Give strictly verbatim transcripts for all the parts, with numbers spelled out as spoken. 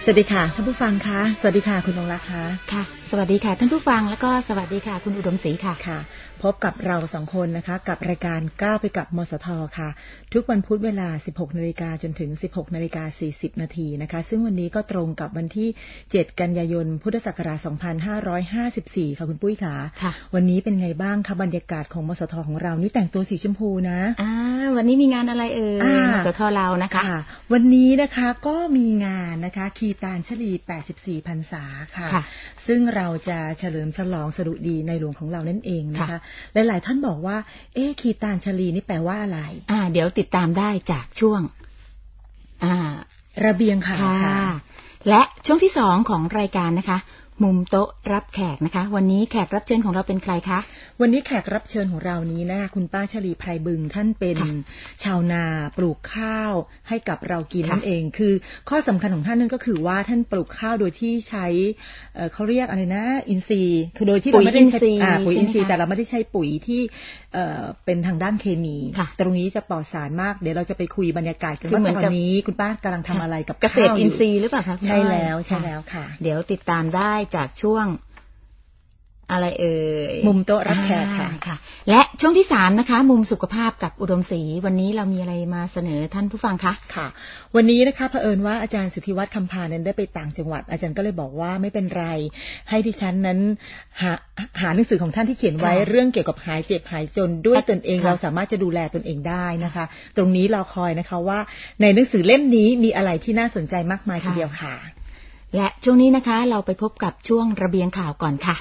สวัสดีค่ะท่านผู้ฟังคะสวัสดีค่ะคุณนงรักค่ะค่ะสวัสดีค่ะท่านผู้ฟังแล้วก็สวัสดีค่ะคุณอุดมศรีค่ะค่ะพบกับเราสองคนนะคะกับรายการก้าวไปกับมสทค่ะทุกวันพุธเวลา สิบหกนาฬิกา จนถึง สิบหกนาฬิกาสี่สิบนาทีนะคะซึ่งวันนี้ก็ตรงกับวันที่เจ็ดกันยายนพุทธศักราชสองพันห้าร้อยห้าสิบสี่ค่ะคุณปุ้ยค่ะวันนี้เป็นไงบ้างคะบรรยากาศของมสทของเรานี่แต่งตัวสีชมพูนะอ่าวันนี้มีงานอะไรเอ่ยมสทเรานะคะวันนี้นะคะก็มีงานนะคะคีตานชลีแปดสิบสี่พรรษาค่ะซึ่งเราจะเฉลิมฉลองสดุดีในหลวงของเรานั่นเองนะคะหลายๆท่านบอกว่าเอ๊ะคีตานชลีนี่แปลว่าอะไรอ่าเดี๋ยวติดตามได้จากช่วงอ่าระเบียงค่ะและช่วงที่สองของรายการนะคะมุมโต๊ะรับแขกนะคะวันนี้แขกรับเชิญของเราเป็นใครคะวันนี้แขกรับเชิญของเรานี้นะคะคุณป้าชลีไพรบึงท่านเป็นชาวนาปลูกข้าวให้กับเรากินนั่นเองคือข้อสำคัญของท่านนั่นก็คือว่าท่านปลูกข้าวโดยที่ใช้เขาเรียกอะไรนะอินทรีย์คือโดยที่เราไม่ได้ใช้ปุ๋ยอินทรีย์แต่เราไม่ได้ใช้ปุ๋ยที่เป็นทางด้านเคมีตรงนี้จะปลอดสารมากเดี๋ยวเราจะไปคุยบรรยากาศกันว่าตอนนี้คุณป้ากำลังทำอะไรกับเกษตรอินทรีย์หรือเปล่าคะใช่แล้วใช่แล้วค่ะเดี๋ยวติดตามได้จากช่วงอะไรเอ่ยมุมโต๊ะรับแขกค่ะค่ะและช่วงที่สามนะคะมุมสุขภาพกับอุดมศรีวันนี้เรามีอะไรมาเสนอท่านผู้ฟังคะค่ะวันนี้นะคะเผอิญว่าอาจารย์สุทธิวัฒน์คำพานั้นได้ไปต่างจังหวัดอาจารย์ก็เลยบอกว่าไม่เป็นไรให้ดิฉันนั้นหาหาหนังสือของท่านที่เขียนไว้เรื่องเกี่ยวกับหายเจ็บหายจนด้วยตนเองเราสามารถจะดูแลตนเองได้นะคะตรงนี้เราคอยนะคะว่าในหนังสือเล่มนี้มีอะไรที่น่าสนใจมากมายทีเดียวค่ะและช่วงนี้นะคะเราไปพบกับช่วงระเบียงข่าวก่อนค่ะ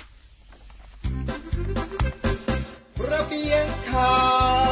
ระเบียงข่าว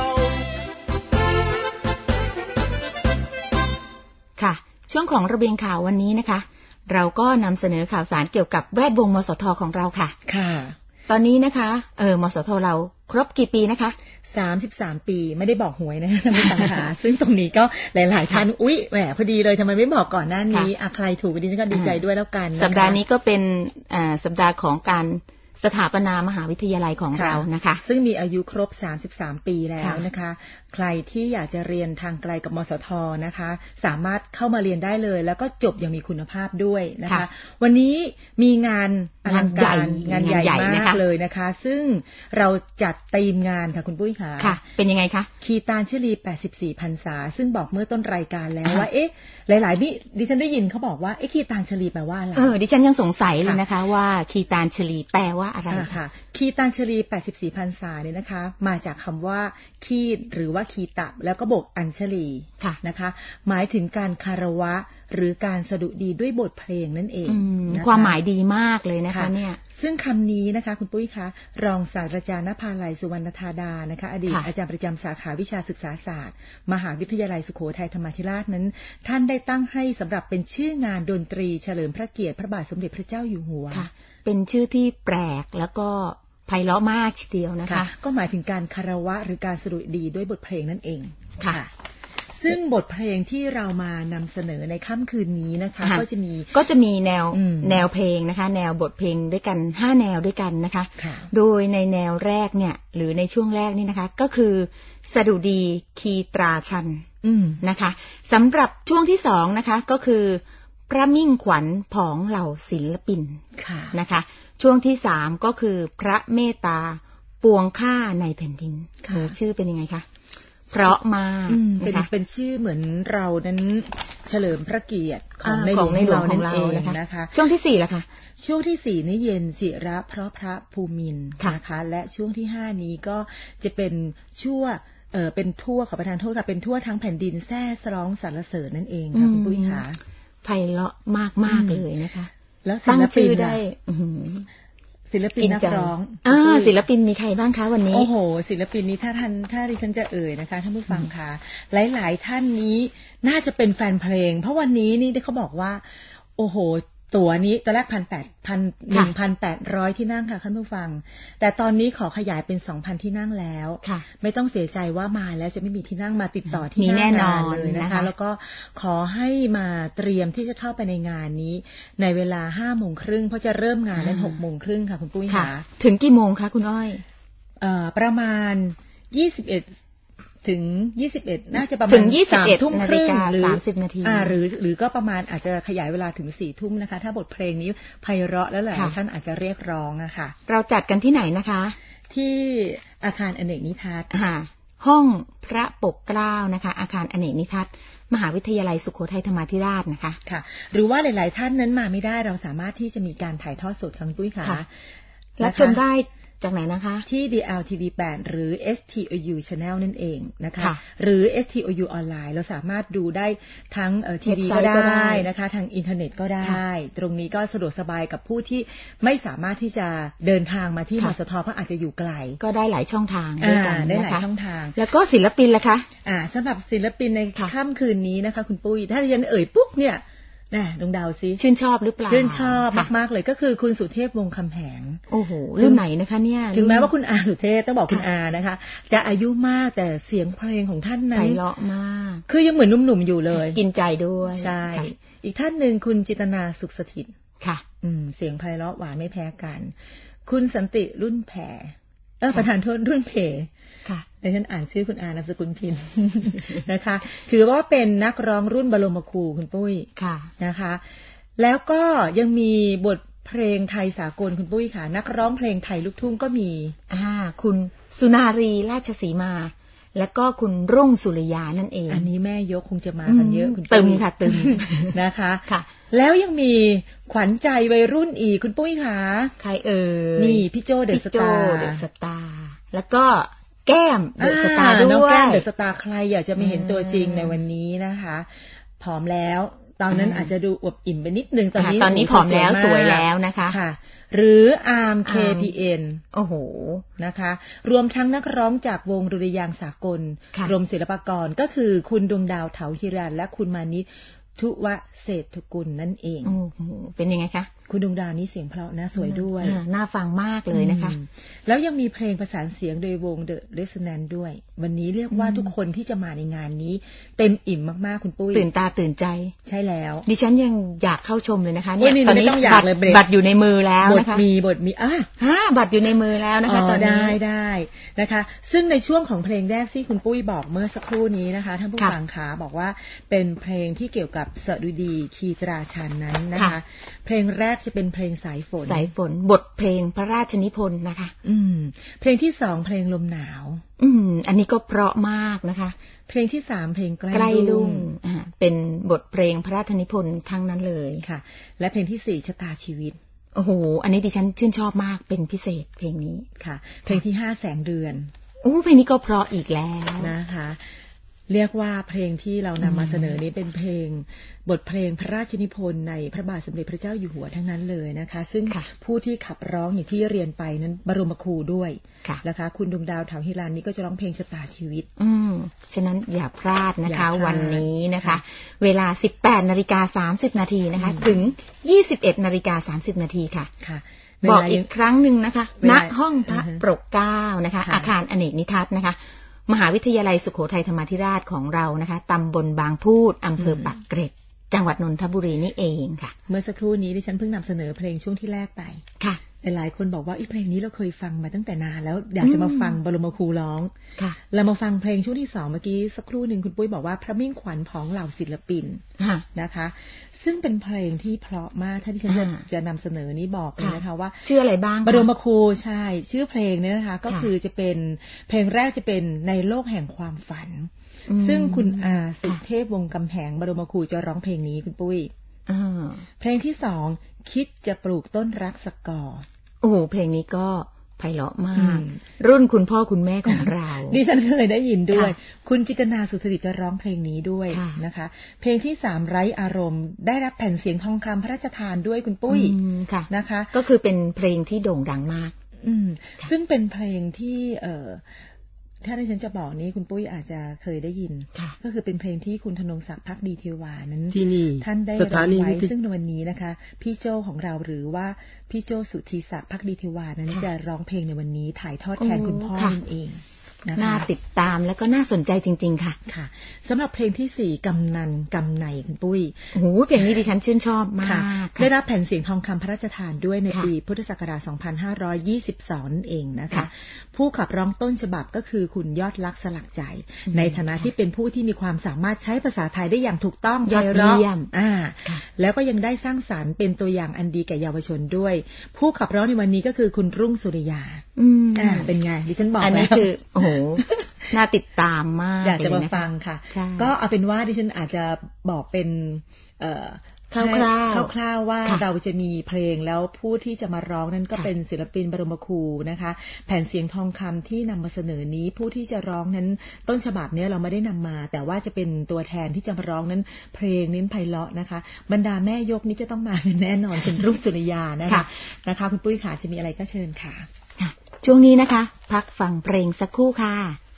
ค่ะช่วงของระเบียงข่าววันนี้นะคะเราก็นำเสนอข่าวสารเกี่ยวกับแวดวงมสทของเราค่ะค่ะตอนนี้นะคะเออมสทเราครบกี่ปีนะคะสามสิบสามปีไม่ได้บอกหวยนะคะท่านผู้ฟังค่ะซึ่งตรงนี้ก็หลายๆท่านอุ๊ยแหมพอดีเลยทำไมไม่บอกก่อนหน้านี้อ่ะใครถูกดิฉันก็ดีใจด้วยแล้วกันสัปดาห์นี้ก็เป็นอ่าสัปดาห์ของการสถาปนามหาวิทยาลัยของเรานะคะซึ่งมีอายุครบสามสิบสามปีแล้วนะคะใครที่อยากจะเรียนทางไกลกับมสทนะคะสามารถเข้ามาเรียนได้เลยแล้วก็จบอย่างมีคุณภาพด้วยนะคะวันนี้มีงานอลังการงานใหญ่มากเลยนะคะซึ่งเราจัดธีมงานค่ะคุณปุ้ยค่ะค่ะเป็นยังไงคะคีตานชลีแปดสิบสี่พรรษาซึ่งบอกเมื่อต้นรายการแล้วว่าเอ๊ะหลายๆนี่ดิฉันได้ยินเขาบอกว่าเอ๊ะคีตานชลีแปลว่าอะไรเออดิฉันยังสงสัยเลยนะคะว่าคีตานชลีแปลว่าอะไรค่ะคีตานชลีแปดสิบสี่พรรษาเนี่ยนะคะมาจากคำว่าคีตหรือว่าคีตะแล้วก็บวกอัญชลีนะคะหมายถึงการคารวะหรือการสดุดีด้วยบทเพลงนั่นเองความหมายดีมากเลยนะคะเนี่ยซึ่งคำนี้นะคะคุณปุ้ยคะรองศาสตราจารย์ณภาลัยสุวรรณธาดานะคะอดีตอาจารย์ประจำสาขาวิชาศึกษาศาสตร์มหาวิทยาลัยสุโขทัยธรรมาธิราชนั้นท่านได้ตั้งให้สำหรับเป็นชื่องานดนตรีเฉลิมพระเกียรติพระบาทสมเด็จพระเจ้าอยู่หัวเป็นชื่อที่แปลกแล้วก็ไพเราะมากทีเดียวนะคะก็หมายถึงการคารวะหรือการสดุดีด้วยบทเพลงนั่นเองค่ะซึ่งบทเพลงที่เรามานำเสนอในค่ำคืนนี้นะคะก็จะมีก็จะมีแนวแนวเพลงนะคะแนวบทเพลงด้วยกันห้าแนวด้วยกันนะคะโดยในแนวแรกเนี่ยหรือในช่วงแรกนี่นะคะก็คือสดุดีคีตราชันนะคะสำหรับช่วงที่สองนะคะก็คือพระมิ่งขวัญผองเหล่าศิลปินนะคะช่วงที่สามก็คือพระเมตตาปวงข้าในแผ่นดินชื่อเป็นยังไงคะเพราะมาเป็นเป็นชื่อเหมือนเรานั้นเฉลิมพระเกียรติของในหลวงของเรานั่นเองนะคะช่วงที่สี่ล่ะคะช่วงที่สี่นี้เย็นศิระเพราะพระภูมินทร์นะคะและช่วงที่ห้านี้ก็จะเป็นชั่วเออเป็นทั่วขอประทานโทษค่ะเป็นทั่วทั้งแผ่นดินแซ่สร้องสรรเสริญนั่นเองค่ะคุณปุ้ยค่ะไพเราะมากมากเลยนะคะแล้วศิลปินได้ศิลปินนักร้องอ่าศิลปินมีใครบ้างคะวันนี้โอ้โหศิลปินนี้ถ้าท่านถ้าดิฉันจะเอ่ยนะคะท่านผู้ฟังค่ะหลายๆท่านนี้น่าจะเป็นแฟนเพลงเพราะวันนี้นี่เขาบอกว่าโอ้โหตั๋วนี้ตอนแรกพันแปดพันหนึ่งพันแปดร้อยที่นั่งค่ะท่านผู้ฟังแต่ตอนนี้ขอขยายเป็นสองพันที่นั่งแล้วไม่ต้องเสียใจว่ามาแล้วจะไม่มีที่นั่งมาติดต่อที่หน้างานเลยนะคะแล้วก็ขอให้มาเตรียมที่จะเข้าไปในงานนี้ในเวลาห้าโมงครึ่งเพราะจะเริ่มงานนั้นหกโมงครึ่งค่ะคุณปุ้ยค่ะถึงกี่โมงคะคุณอ้อยเอ่อประมาณยี่สิบเอ็ดถึงยี่สิบเอ็ดน่าจะประมาณถึงยี่สิบเอ็ดทุ่มครึ่งหรือสามสิบนาทีอ่าหรือหรือก็ประมาณอาจจะขยายเวลาถึงสี่ทุ่มนะคะถ้าบทเพลงนี้ไพเราะแล้วหลายท่านอาจจะเรียกร้องอะค่ะเราจัดกันที่ไหนนะคะที่อาคารอเนกนิทัศน์ค่ะห้องพระปกเกล้านะคะอาคารอเนกนิทัศน์มหาวิทยาลัยสุโขทัยธรรมาธิราชนะคะค่ะหรือว่าหลายๆท่านนั้นมาไม่ได้เราสามารถที่จะมีการถ่ายทอดสดค่ะคุณปุ้ยค่ะรับชมได้จากไหนนะคะที่ ดี แอล ที วี แปด หรือ เอส ที โอ ยู Channel นั่นเองนะคะหรือ เอส ที โอ ยู ออนไลน์เราสามารถดูได้ทั้งเอ่อทีวีก็ได้นะคะทางอินเทอร์เน็ตก็ได้ตรงนี้ก็สะดวกสบายกับผู้ที่ไม่สามารถที่จะเดินทางมาที่มสทเพราะอาจจะอยู่ไกลก็ได้หลายช่องทางด้วยกันได้หลายช่องทางแล้วก็ศิลปินล่ะคะอ่าสำหรับศิลปินในค่ำคืนนี้นะคะคุณปุ้ยถ้าดิฉันเอ่ยปุ๊บเนี่ยน่ะดวงดาวซิชื่นชอบหรือเปล่าชื่นชอบมากๆเลยก็คือคุณสุเทพวงศ์คำแหงโอ้โหรุ่นไหนนะคะเนี่ยถึงแม้ว่าคุณอาสุเทพต้องบอกคุณอานะคะจะอายุมากแต่เสียงเพลงของท่านนั้นไพเราะมากคือยังเหมือนหนุ่มๆอยู่เลยกินใจด้วยใช่อีกท่านหนึ่งคุณจิตนาสุขสถิตค่ะอืมเสียงไพเราะหวานไม่แพ้กันคุณสันติรุ่นแผ่เออประธานโทษรุ่นเพค่ะดิฉันอ่านชื่อคุณอานามสกุลพินนะคะถือว่าเป็นนักร้องรุ่นบรมครูคุณปุ้ยค่ะนะคะแล้วก็ยังมีบทเพลงไทยสากลคุณปุ้ยค่ะนักร้องเพลงไทยลูกทุ่งก็มีอ่าคุณสุนารีราชสีมาและก็คุณรุ่งสุริยานั่นเองอันนี้แม่ยกคงจะมากันเยอะคุณตึมค่ะตึมนะคะค่ะแล้วยังมีขวัญใจวัยรุ่นอีกคุณปุ้ยค่ะใครเอ่ยนี่พี่โจเดอะสตาร์เดอะสตาร์แล้วก็แก้มเดอะสตาร์ด้วยน้องแก้มเดอะสตาร์ใครอยากจะไม่เห็นตัวจริงในวันนี้นะคะผอมแล้วตอนนั้นอาจจะดูอวบอิ่มไปนิดนึงตอนนี้ตอนนี้ผอมแล้วสวยแล้วนะคะค่ะหรืออาร์ม เค พี เอ็นโอ้โหนะคะรวมทั้งนักร้องจากวงดุริยางค์สากลกรมศิลปากรก็คือคุณดวงดาวเถาหิรันและคุณมานิชทุวเศรษฐกุลนั่นเองโอ้โหเป็นยังไงคะคุณดวงดาวนี่เสียงเพราะนะสวยด้วยน่าฟังมากเลยนะคะแล้วยังมีเพลงประสานเสียงโดยวง The Resonance ด้วยวันนี้เรียกว่าทุกคนที่จะมาในงานนี้เต็มอิ่มมากๆคุณปุ้ยตื่นตาตื่นใจใช่แล้วดิฉันยังอยากเข้าชมเลยนะคะเนี่ยตอนนี้บัตรบัตรอยู่ในมือแล้วนะคะบทมีบทมีอ่ะฮะบัตรอยู่ในมือแล้วนะคะตอนนี้ได้ได้นะคะซึ่งในช่วงของเพลงแรกที่คุณปุ้ยบอกเมื่อสักครู่นี้นะคะท่านผู้ฟังขาบอกว่าเป็นเพลงที่เกี่ยวกับสดุดีคีตราชันนั้นนะคะเพลงแรกจะเป็นเพลงสายฝนสายฝนบทเพลงพระราชนิพนธ์นะคะอืมเพลงที่สองเพลงลมหนาวอืมอันนี้ก็เพราะมากนะคะเพลงที่สามเพลงใกล้ลุ่งอ่าเป็นบทเพลงพระราชนิพนธ์ทั้งนั้นเลยค่ะและเพลงที่สี่ชะตาชีวิตโอ้โหอันนี้ดิฉันชื่นชอบมากเป็นพิเศษเพลงนี้ค่ะเพลงที่ห้าแสงเดือนโอ้เพลงนี้ก็เพราะอีกแล้วนะคะเรียกว่าเพลงที่เรานำมาเสนอนี้เป็นเพลงบทเพลงพระราชนิพนธ์ในพระบาทสมเด็จพระเจ้าอยู่หัวทั้งนั้นเลยนะคะซึ่งผู้ที่ขับร้องอย่างที่เรียนไปนั้นบรมครูด้วยนะคะคุณดวงดาวเถาหิรันนี่ก็จะร้องเพลงชะตาชีวิตอืมฉะนั้นอย่าพลาดนะคะวันนี้นะคะเวลา สิบแปดนาฬิกาสามสิบนาทีนะคะถึง ยี่สิบเอ็ดนาฬิกาสามสิบนาทีค่ะบอกอีกครั้งนึงนะคะณห้องพระปกเกล้านะคะอาคารอเนกนิทัศน์นะคะมหาวิทยาลัยสุโขทัยธรรมาธิราชของเรานะคะตำบลบางพูดอำเภอปากเกร็ดจังหวัดนนทบุรีนี่เองค่ะเมื่อสักครู่นี้ดิฉันเพิ่งนำเสนอเพลงช่วงที่แรกไปค่ะหลายคนบอกว่าอีเพลงนี้เราเคยฟังมาตั้งแต่นานแล้วอยากจะมาฟังบรมครูร้องค่ะเรามาฟังเพลงช่วงที่สองเมื่อกี้สักครู่หนึ่งคุณปุ้ยบอกว่าพระมิ่งขวัญของเหล่าศิลปินนะคะซึ่งเป็นเพลงที่เพราะมากถ้าที่ฉันจะจะนำเสนอนี้บอกเลยนะคะว่าชื่ออะไรบ้างบรมครูใช่ชื่อเพลงนี้นะคะก็คือจะเป็นเพลงแรกจะเป็นในโลกแห่งความฝันซึ่งคุณอาสุเทพวงศ์กำแหงบรมครูจะร้องเพลงนี้คุณปุ้ยเพลงที่สองคิดจะปลูกต้นรักสกอโอ้โหเพลงนี้ก็ไพเราะมากรุ่นคุณพ่อคุณแม่ของเราดิฉันเคยได้ยินด้วยคุณจิตนาสุขสถิตจะร้องเพลงนี้ด้วยนะคะเพลงที่สามไร้อารมณ์ได้รับแผ่นเสียงทองคำพระราชทานด้วยคุณปุ้ยนะคะก็คือเป็นเพลงที่โด่งดังมากอืมซึ่งเป็นเพลงที่เอ่อถ้าดิฉันจะบอกนี้คุณปุ้ยอาจจะเคยได้ยินก็คือเป็นเพลงที่คุณธนงศักดิ์ภักดีเทวานั้นท่านได้ร้องไว้ซึ่งในวันนี้นะคะพี่โจของเราหรือว่าพี่โจสุทธิศักดิ์ภักดีเทวานั้นจะร้องเพลงในวันนี้ถ่ายทอดแทนคุณพ่อนั่นเองน่าติดตามแล้วก็น่าสนใจจริงๆค่ะค่ะสำหรับเพลงที่สี่กำนันกำในคุณปุ้ยโอ้โหเพลงนี้ดิฉันชื่นชอบมากได้รับแผ่นเสียงทองคำพระราชทานด้วยในปีพุทธศักราชสองพันห้าร้อยยี่สิบสองนั่นเองนะคะผู้ขับร้องต้นฉบับก็คือคุณยอดลักษณ์สลักใจในฐานะที่เป็นผู้ที่มีความสามารถใช้ภาษาไทยได้อย่างถูกต้องยอดเยี่ยมอ่าแล้วก็ยังได้สร้างสรรค์เป็นตัวอย่างอันดีแก่เยาวชนด้วยผู้ขับร้องในวันนี้ก็คือคุณรุ่งสุริยาอ่าเป็นไงดิฉันบอกแล้วอันนี้คือโอ้โหน่าติดตามมากอยากจะมาฟังค่ะก็เอาเป็นว่าดิฉันอาจจะบอกเป็นเอ่อคร่าวๆคร่าวๆว่าเราจะมีเพลงแล้วผู้ที่จะมาร้องนั้นก็เป็นศิลปินบรมครูนะคะแผ่นเสียงทองคำที่นำมาเสนอนี้ผู้ที่จะร้องนั้นต้นฉบับนี้เราไม่ได้นำมาแต่ว่าจะเป็นตัวแทนที่จะมาร้องนั้นเพลงนี้ไพเราะนะคะบรรดาแม่ยกนี้จะต้องมาแน่นอนเป็นรุ่งสุริยานะคะนะคะคุณปุ้ยค่ะจะมีอะไรก็เชิญค่ะช่วงนี้นะคะพักฟังเพลงสักครู่ค่ะ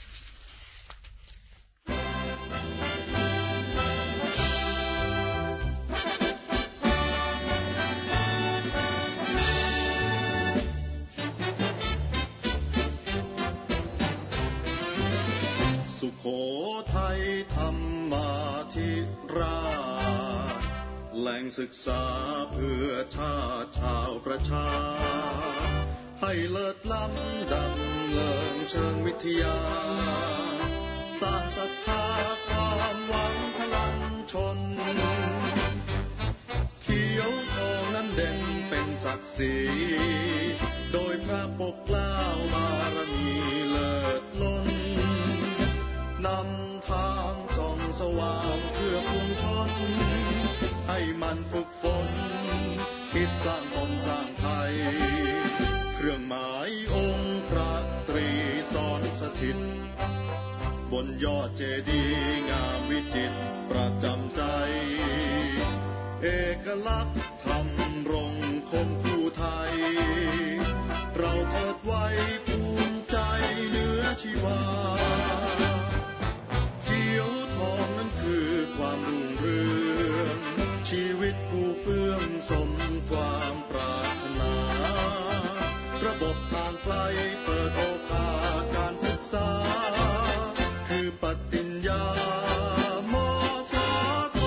สุโขทัยธรรมาธิราชแหล่งศึกษาเพื่อชาติชาวประชาให้เลิศล้ำดำเนินเชิงวิทยาสร้างศรัทธาความหวังพลังชนเขียวทองนั้นเด่นเป็นศักดิ์ศรีโดยพระปกเกล้าบารมีเลิศล้นนำทางส่องสว่างเพื่อปวงชนให้มันฝึกฝนคิดสร้างตนสร้างไทยเครื่องหมายองค์พระตรีสอนสถิตบนยอดเจดีย์งามวิจิตรประจำใจเอกลักษณ์ทำรงคงคู่ไทยเราเทิดไว้ภูมิใจเหนือชีวาเขียวทองนั้นคือความรุ่งเรืองชีวิตผู้เฟื่องสมความปรารถนาระบบทางไกลเปิดโอกาสการศึกษาคือปฏิญญามสท.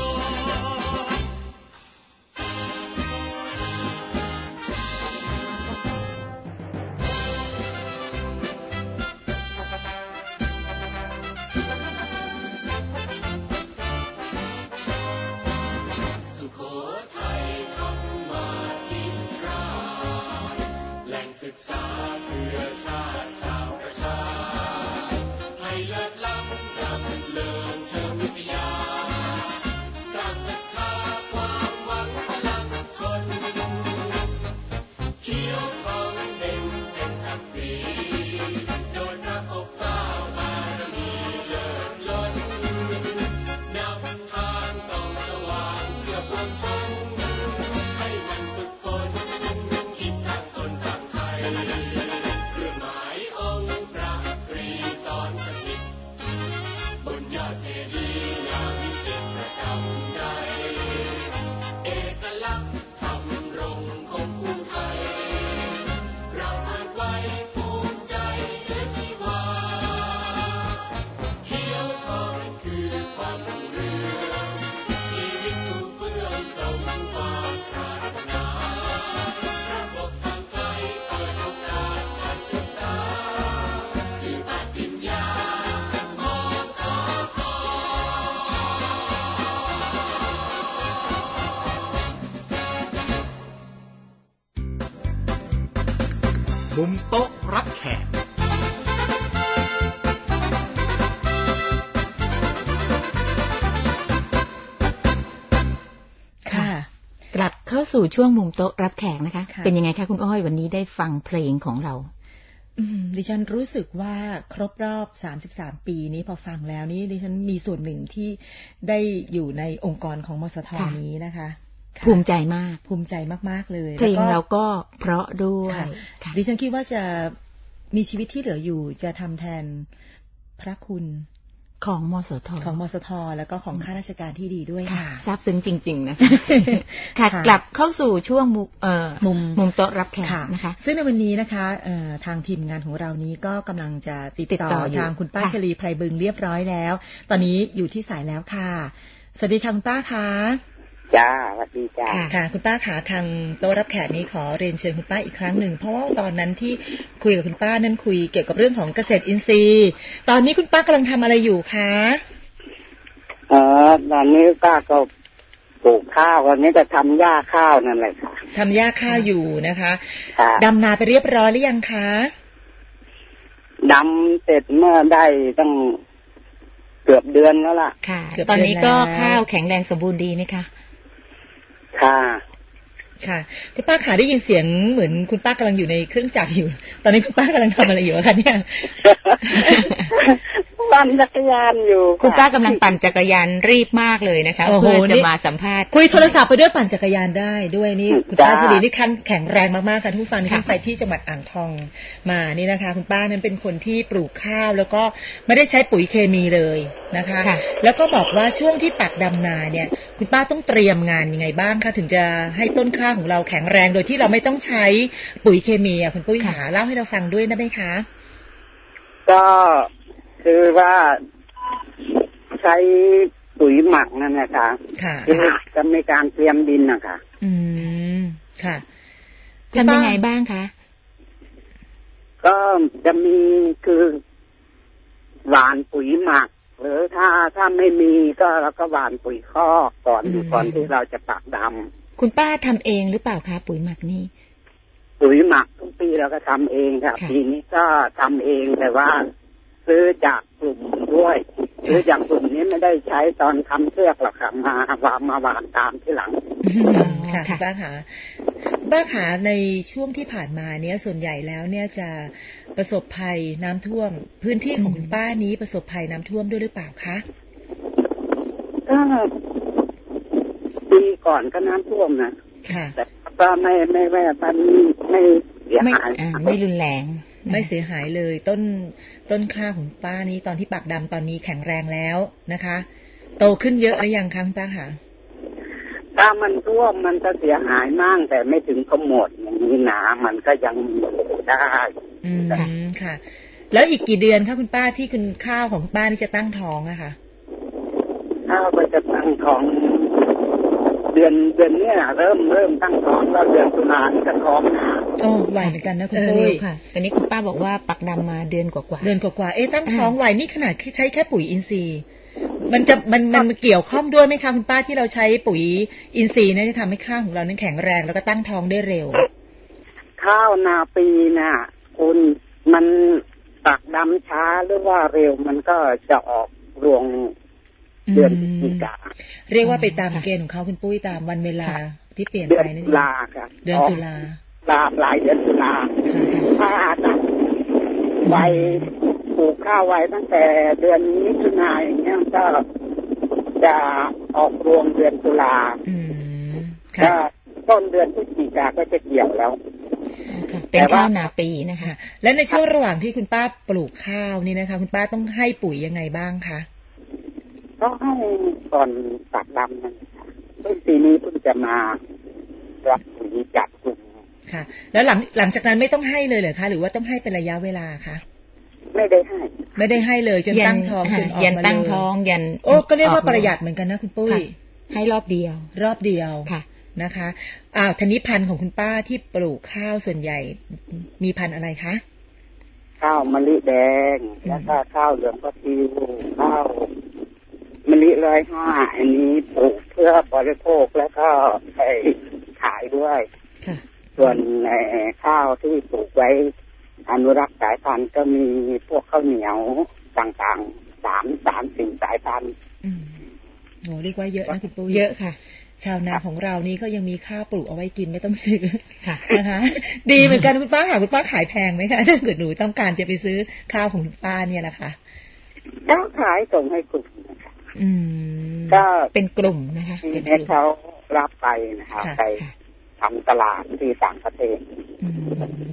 สุโขทัยธรรมาธิราชแหล่งศึกษาเพื่อชาติชาวประชาให้เลิศล้ำดำเนินเชิงวิทยาสร้างศรัทธาความหวังพลังชนเขียวทองเด่นเป็นศักดิ์ศรีโดยพระปกเกล้าบารมีเลิศล้นนำทางส่องสว่างเพื่อปวงชนให้มันฝึกฝนคิดสร้างตนสร้างไทยเครื่องหมายองค์พระตรีสอนสถิตบนยอดเจดีย์งามวิจิตรประจำใจเอกลักษณ์ทำรงคงคู่ไทยเราเทิดไว้ภูมิใจเหนือชีวาเขียวทองนั้นคือความรุ่งเรืองชีวิตผู้เฟื่องสมความปรารถนาระบบทางไกลเปิดโอกาสการศึกษาคือปฏิญญามสท.มุมโต๊ะรับแขกค่ะกลับเข้าสู่ช่วงมุมโต๊ะรับแขกนะคะเป็นยังไงคะคุณอ้อยวันนี้ได้ฟังเพลงของเราดิฉันรู้สึกว่าครบรอบสามสิบสามปีนี้พอฟังแล้วนี่ดิฉันมีส่วนหนึ่งที่ได้อยู่ในองค์กรของมสท.นี้นะคะภูมิใจมากภูมิใจมากๆเลยเพลงเราก็เพราะด้วยดิฉันคิดว่าจะมีชีวิตที่เหลืออยู่จะทำแทนพระคุณของมสทของมสทแล้วก็ของข้าราชการที่ดีด้วยค่ะซาบซึ้งจริงๆนะคะค่ะกลับเข้าสู่ช่วงมุมมุมโต๊ะรับแขกนะคะซึ่งในวันนี้นะคะทางทีมงานของเรานี้ก็กำลังจะติดต่อทางคุณป้าชลีไพรบึงเรียบร้อยแล้วตอนนี้อยู่ที่สายแล้วค่ะสวัสดีค่ะคุณป้าคะจ้าสวัสดีจ้าค่ะคุณป้าขาทางโต๊ะรับแขกนี้ขอเรียนเชิญคุณป้าอีกครั้งหนึ่งเพราะว่าตอนนั้นที่คุยกับคุณป้านั้นคุยเกี่ยวกับเรื่องของเกษตรอินทรีย์ตอนนี้คุณป้ากำลังทำอะไรอยู่คะเออตอนนี้ป้าก็ปลูกข้าววันนี้จะทำหญ้าข้าวนั่นแหละค่ะทำหญ้าข้าวอยู่นะคะดำนาไปเรียบร้อยหรือยังคะดำเสร็จเมื่อได้ตั้งเกือบเดือนแล้วล่ะค่ะตอนนี้ก็ข้าวแข็งแรงสมบูรณ์ดีไหมคะค่ะค่ะคุณป้าขาได้ยินเสียงเหมือนคุณป้ากำลังอยู่ในเครื่องจักรอยู่ตอนนี้คุณป้ากำลังทำอะไรอยู่คะเนี่ยปั่นจักรยานอยู่คุณป้ากำลังปั่นจักรยานรีบมากเลยนะคะเพื่อจะมาสัมภาษณ์คุยโทรศัพท์ไปด้วยปั่นจักรยานได้ด้วยนี่คุณป้าชลีนี่ขั้นแข็งแรงมากๆค่ะทุกฟังที่ไปที่จังหวัดอ่างทองมานี่นะคะคุณป้านั้นเป็นคนที่ปลูกข้าวแล้วก็ไม่ได้ใช้ปุ๋ยเคมีเลยนะคะแล้วก็บอกว่าช่วงที่ปักดำนาเนี่ยคุณป้าต้องเตรียมงานยังไงบ้างคะถึงจะให้ต้นข้าวของเราแข็งแรงโดยที่เราไม่ต้องใช้ปุ๋ยเคมีอ่ะคุณปุ้ยหาเล่าให้เราฟังด้วยได้ไหมคะก็คือว่าใช้ปุ๋ยหมักนั่นนะคะค่ะคือจะมีการเตรียมดินนะคะอืมค่ะทำยังไงบ้างคะก็จะมีคือหว่านปุ๋ยหมักหรือถ้าถ้าไม่มีก็เราก็หว่านปุ๋ยคอกก่อนอยู่ก่อนที่เราจะปักดำคุณป้าทำเองหรือเปล่าคะปุ๋ยหมักนี่ปุ๋ยหมักทุกปีเราก็ทำเองค่ะปีนี้ก็ทำเองแต่ว่าซื้อจากกลุ่มด้วยซื้อจากกลุ่มนี้ไม่ได้ใช้ตอนทำเชือกหรอกค่ะมาวางมาหว่านตามที่หลังค่ะป้าขาป้าขาในช่วงที่ผ่านมาเนี้ยส่วนใหญ่แล้วเนี่ยจะประสบภัยน้ำท่วมพื้นที่ของคุณป้านี้ประสบภัยน้ำท่วมด้วยหรือเปล่าคะก็ปีก่อนก็น้ำท่วมนะแต่ก็ไม่ไม่ไม่ตอนนี้ไม่เสียหายไม่รุนแรงไม่เสียหายเลยต้นต้นข้าวของป้านี้ตอนที่ปักดำตอนนี้แข็งแรงแล้วนะคะโตขึ้นเยอะหรือยังคะป้าคะถ้ามันท่วมมันจะเสียหายมากแต่ไม่ถึงขโมดอย่างนี้นะมันก็ยังได้อืมค่ะแล้วอีกกี่เดือนคะคุณป้าที่คุณข้าวของป้านี่จะตั้งท้องอะค่ะข้าวก็จะตั้งท้องเดือนเดือนนี้เริ่มเริ่มตั้งท้องแล้วเดือนตุลาคมจะท้องนะโอ้ไหวเหมือนกันนะคุณปุ้ยค่ะตอนนี้คุณป้าบอกว่าปักดำมาเดือนกว่าๆเดือนกว่าๆเอ๊ะตั้งท้องไหวนี่ขนาดใช้แค่ปุ๋ยอินทรีย์มันจะมันมันเกี่ยวข้องด้วยไหมคะคุณป้าที่เราใช้ปุ๋ยอินทรีย์เนี่ยจะทำให้ข้าวของเรานั้นแข็งแรงแล้วก็ตั้งท้องได้เร็วข้าวนาปีน่ะคุณมันปักดำช้าหรือว่าเร็วมันก็จะออกรวงเดือนพฤศจิกาเรียกว่าไปตามเกณฑ์ของเขาคุณปุ้ยตามวันเวลาที่เปลี่ยนไปนี่เดือนตุลาครับเดือนตุลาลาปลายเดือนตุลาถ้าจะไว้ปลูกข้าวไว้ตั้งแต่เดือนมิถุนายนอย่างเงี้ยก็จะออกรวงเดือนตุลาก็ต้นเดือนพฤศจิกาก็จะเกี่ยวแล้วเป็นข้าวนาปีนะคะและในช่วงระหว่างที่คุณป้าปลูกข้าวนี่นะคะคุณป้าต้องให้ปุ๋ยยังไงบ้างคะก็ให้ก่อนปักดำนั่นต้นปีนี้เพิ่งจะมารับปุ๋ยจากกลุ่มค่ะแล้วหลังหลังจากนั้นไม่ต้องให้เลยเหรอคะหรือว่าต้องให้เป็นระยะเวลาคะไม่ได้ให้ไม่ได้ให้เลยจนตั้งท้องจนออกมาเลยยันตั้งท้องยันโอ้ก็เรียกว่าประหยัดเหมือนกันนะคุณปุ้ยให้รอบเดียวรอบเดียวค่ะนะคะอ้าวธนิพันธุ์ของคุณป้าที่ปลูกข้าวส่วนใหญ่มีพันธุ์อะไรคะข้าวมะลิแดงแล้วก็ข้าวเหลืองก็ทิวข้าวมะลิร้อยห้าอันนี้ปลูกเพื่อบริโภคแล้วก็ไปขายด้วยส่วนข้าวที่ปลูกไว้อนุรักษ์สายพันธุ์ก็มีพวกข้าวเหนียวต่างๆสามสามสี่สายพันธุ์โหเรียกว่าเยอะนะคุณปุ้ยเยอะค่ะชาวนาของเรานี่ก็ยังมีข้าวปลูกเอาไว้กินไม่ต้องซื้อค่ะนะคะดีเหมือนกันคุณป้าค่ะคุณป้าขายแพงไหมคะถ้าเกิดหนูต้องการจะไปซื้อข้าวของคุณป้าเนี่ยแหละค่ะก็ขายส่งให้กลุ่มนะคะอืมก็เป็นกลุ่มนะคะเป็นให้เขารับไปนะคะไปทำตลาดที่ต่างประเทศ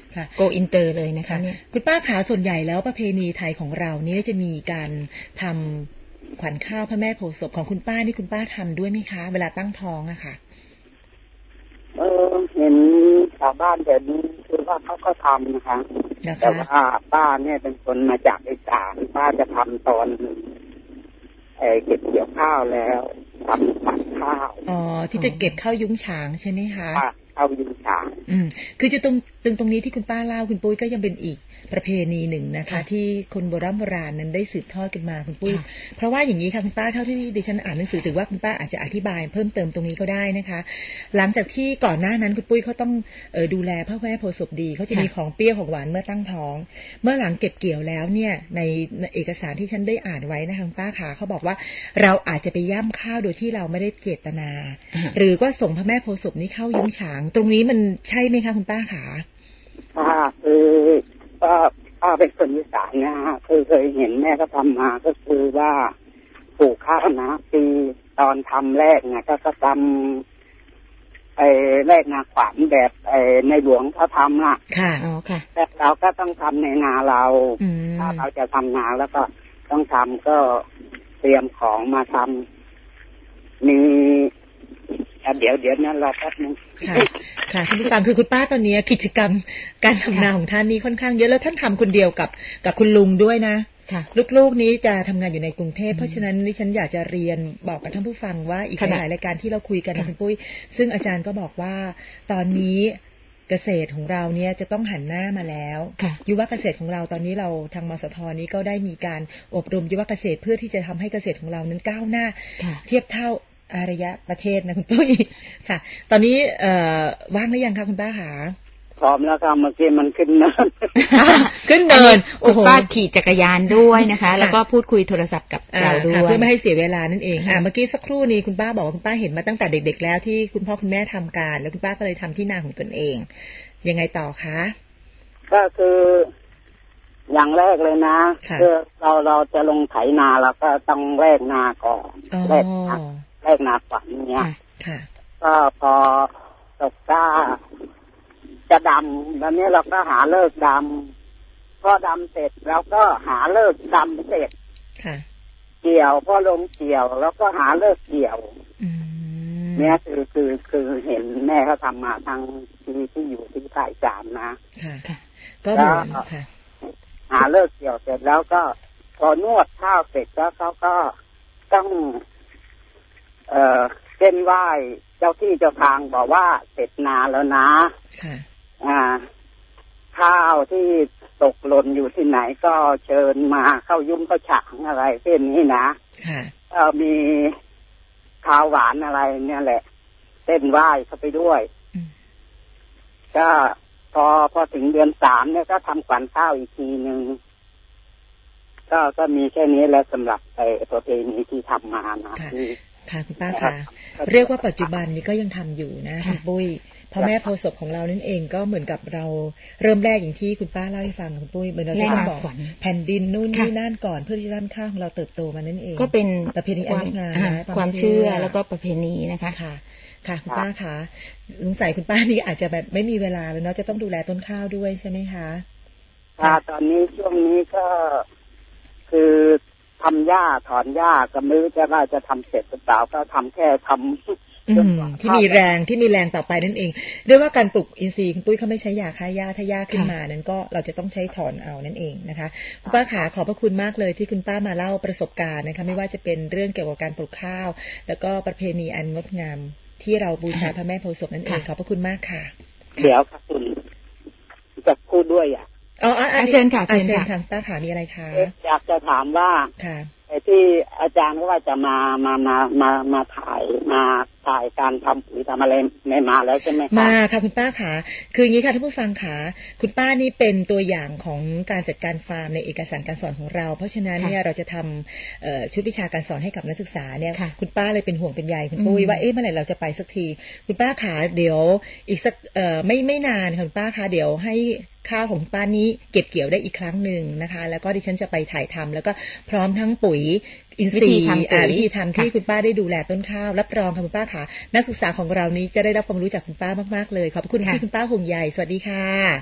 โกอินเตอร์เลยนะคะเนี่ยคุณป้าขาส่วนใหญ่แล้วประเพณีไทยของเรานี่จะมีการทำขวัญข้าวพระแม่โพธิ์ศพของคุณป้านี่คุณป้าทำด้วยไหมคะเวลาตั้งท้องอะค่ะเออเห็นชาวบ้านแบบนี้คือว่าเขาก็ทำนะคะแต่ว่าป้าเนี่ยเป็นคนมาจากอีสานป้าจะทำตอนเออเก็บเกี่ยวข้าวแล้วทำฝันข้าวอ๋อที่จะเก็บข้าวยุ้งฉางใช่ไหมคะข้าวยุ้งฉางอืมคือจะตรงตรงตรงนี้ที่คุณป้าเล่าคุณปุ้ยก็ยังเป็นอีกประเพณีหนึ่งนะคะที่คนโบราณโบราณนั้นได้สืบทอดกันมาคุณปุ้ยเพราะว่าอย่างนี้ค่ะคุณป้าเท่าที่ดิฉันอ่านหนังสือถือว่าคุณป้าอาจจะอธิบายเพิ่มเติมตรงนี้ก็ได้นะคะหลังจากที่ก่อนหน้านั้นคุณปุ้ยเขาต้องเอ่อดูแลพระแม่โพธิ์ศพดีเขาจะมีของเปรี้ยวของหวานเมื่อตั้งท้องเมื่อหลังเก็บเกี่ยวแล้วเนี่ยในเอกสารที่ฉันได้อ่านไว้นะคะคุณป้าค่ะเขาบอกว่าเราอาจจะไปย่ำข้าวโดยที่เราไม่ได้เจตนาหรือว่าส่งพระแม่โพธิ์ศพนี้เข้ายุ้งฉางตรงนี้มันใช่ไหมคะคุณป้าค่ะค่ะคือก็ป้าเป็นคนอีสานนะฮะคือเคยเห็นแม่ก็ทำมาก็คือว่าปลูกข้าวนะปีตอนทำแรกเนี่ยก็ก็ทำไอ้แรกนาขวัญแบบไอ้ในหลวงเขาทำล่ะค่ะอ๋อค่ะแต่เราก็ต้องทำในนาเราถ้าเราจะทำนาแล้วก็ต้องทำก็เตรียมของมาทำมีเดี๋ยวเดี๋ยวนั้นรอแป๊บนึงค่ะค่ะท่านผู้ฟังคือคุณป้าตอนนี้กิจกรรมการทำนาของท่านนี้ค่อนข้างเยอะแล้วท่านทำคนเดียวกับกับคุณลุงด้วยนะค่ะลูกๆนี้จะทำงานอยู่ในกรุงเทพเพราะฉะนั้นดิฉันอยากจะเรียนบอกกับท่านผู้ฟังว่าอีกหลายรายการที่เราคุยกันนะคุณปุ้ยซึ่งอาจารย์ก็บอกว่าตอนนี้เกษตรของเราเนี่ยจะต้องหันหน้ามาแล้วยุวเกษตรของเราตอนนี้เราทางมสทนี้ก็ได้มีการอบรมยุวเกษตรเพื่อที่จะทำให้เกษตรของเรานั้นก้าวหน้าเทียบเท่าอารยประเทศนะคุณปุ้ยค่ะตอนนี้เอ่อว่างหรือยังคะคุณป้าคะพร้อมแล้วค่ะเมื่อกี้มันขึ้นเนินขึ้นเนินโอ้โหป้าขี่จักรยานด้วยนะคะแล้วก็พูดคุยโทรศัพท์กับเราด้วยเพื่อไม่ให้เสียเวลานั่นเองค่ะเมื่อกี้สักครู่นี้คุณป้าบอกว่าคุณป้าเห็นมาตั้งแต่เด็กๆแล้วที่คุณพ่อคุณแม่ทำการแล้วคุณป้าก็เลยทำที่นาของตนเองยังไงต่อคะก็คืออย่างแรกเลยนะคือเราเราจะลงไถนาเราก็ต้องแรกนาก่อนแรกแรกนาฝันเนี่ยก็พอตกก้าจะดำแล้วนี้เราก็หาเลิกดำพอดำเสร็จเราก็หาเลิกดำเสร็จเกี่ยวพอลงเกี่ยวแล้วก็หาเลิกเกี่ยวเนี่ยคือคือคือเห็นแม่เขาทำมาทั้งที่ที่อยู่ที่ภาคจามนะก็เหมือนค่ะหาเลิกเกี่ยวเสร็จแล้วก็พอนวดข้าวเสร็จแล้วเขาก็ต้องเอ่อเส้นไหว้เจ้าที่เจ้าทางบอกว่าเสร็จนาแล้วนะค่ะอ่าข้าวที่ตกหล่นอยู่ที่ไหนก็เชิญมาเข้ายุ่งเข้าฉางอะไรเส้นนี้นะค่ะเอ่อมีข้าวหวานอะไรเนี่ยแหละเส้นไหว้เข้าไปด้วยก็พอพอถึงเดือนสามเนี่ยก็ทำขวัญข้าวอีกทีนึงก็ก็มีแค่นี้แล้วสำหรับไอ้ประเพณีที่ทำมานะที่ค่ะคุณป้าค่ะเรียกว่าปัจจุบันนี้ก็ยังทำอยู่นะคุณปุ้ยพระแม่โพธิ์ศพของเรานั่นเองก็เหมือนกับเราเริ่มแรกอย่างที่คุณป้าเล่าให้ฟังคุณปุ้ยเหมือนเราจะบอกแผ่นดินนู่นนี่นั่นก่อนเพื่อที่ด้านข้างของเราเติบโตมานั่นเองก็เป็นประเพณีอันงามนะความเชื่อแล้วก็ประเพณีนะคะค่ะค่ะคุณป้าคะสงสัยคุณป้านี่อาจจะแบบไม่มีเวลาแล้วเนาะจะต้องดูแลต้นข้าวด้วยใช่ไหมคะค่ะตอนนี้ช่วงนี้ก็คือทำหญ้าถอนหญ้าก็ไม่รู้จะว่าจะทำเสร็จหรือเปล่าก็ทำแค่ทำที่มีแรงที่มีแรงต่อไปนั่นเองเรียกว่าการปลูกอินทรีย์คุณปุ้ยเขาไม่ใช้ยาฆ่าหญ้าถ้าหญ้าขึ้นมานั้นก็เราจะต้องใช้ถอนเอานั่นเองนะคะคุณป้าขาขอบพระคุณมากเลยที่คุณป้ามาเล่าประสบการณ์นะคะไม่ว่าจะเป็นเรื่องเกี่ยวกับการปลูกข้าวแล้วก็ประเพณีอันงดงามที่เราบูชาพระแม่โพธิ์ศพนั่นเองขอบพระคุณมากค่ะเดี๋ยวค่ะคุณจะพูดด้วยอ่ะอ๋อเชิญค่ะเชิญค่ะทางป้าขามีอะไรคะอยากจะถามว่าไอ้ที่อาจารย์ก็ว่าจะมามามามามาถ่ายมาถ่ายการทำปุ๋ยทำอะไรไม่มาแล้วใช่ไหมคะมาค่ะคุณป้าขาคืออย่างนี้ค่ะท่านผู้ฟังขาคุณป้านี่เป็นตัวอย่างของการจัดการฟาร์มในเอกสารการสอนของเราเพราะฉะนั้นเนี่ยเราจะทำชุดวิชาการสอนให้กับนักศึกษาเนี่ยคุณป้าเลยเป็นห่วงเป็นใยคุณปุ้ยว่าเอ๊ะเมื่อไหร่เราจะไปสักทีคุณป้าขาเดี๋ยวอีกสักไม่ไม่นานคุณป้าคะเดี๋ยวให้ข้าวของป้านี้เก็บเกี่ยวได้อีกครั้งหนึ่งนะคะแล้วก็ดิฉันจะไปถ่ายทำแล้วก็พร้อมทั้งปุ๋ยอินทรีย์วิธีทำที่คุณป้าได้ดูแลต้นข้าวรับรองค่ะคุณป้าค่ะนักศึกษาของเรานี้จะได้รับความรู้จากคุณป้ามากๆเลยขอบคุณที่คุณป้าห่วงใยสวัสดีค่ะ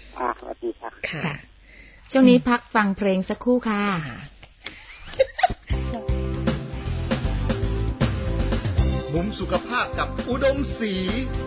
อ่าสวัสดีค่ะค่ะช่วงนี้พักฟังเพลงสักครู่ค่ะมุมสุขภาพกับอุดมศรี